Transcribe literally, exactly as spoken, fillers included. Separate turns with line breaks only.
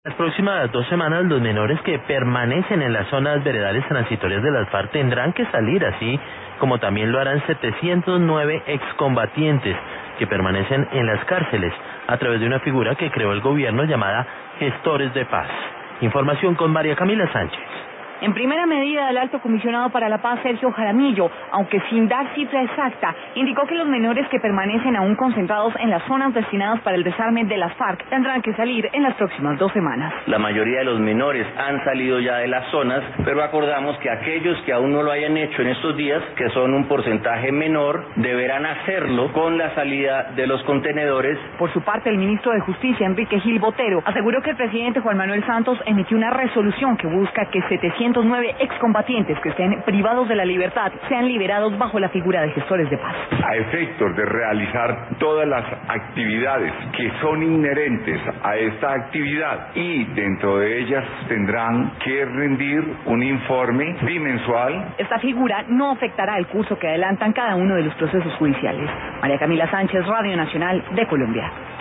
Las próximas dos semanas los menores que permanecen en las zonas veredales transitorias de las FARC tendrán que salir, así como también lo harán setecientos nueve excombatientes que permanecen en las cárceles a través de una figura que creó el gobierno llamada Gestores de Paz. Información con María Camila Sánchez.
En primera medida, el alto comisionado para la paz, Sergio Jaramillo, aunque sin dar cifra exacta, indicó que los menores que permanecen aún concentrados en las zonas destinadas para el desarme de las FARC tendrán que salir en las próximas dos semanas.
La mayoría de los menores han salido ya de las zonas, pero acordamos que aquellos que aún no lo hayan hecho en estos días, que son un porcentaje menor, deberán hacerlo con la salida de los contenedores.
Por su parte, el ministro de Justicia, Enrique Gil Botero, aseguró que el presidente Juan Manuel Santos emitió una resolución que busca que setecientos nueve excombatientes que estén privados de la libertad sean liberados bajo la figura de gestores de paz.
A efectos de realizar todas las actividades que son inherentes a esta actividad, y dentro de ellas tendrán que rendir un informe bimensual.
Esta figura no afectará el curso que adelantan cada uno de los procesos judiciales. María Camila Sánchez, Radio Nacional de Colombia.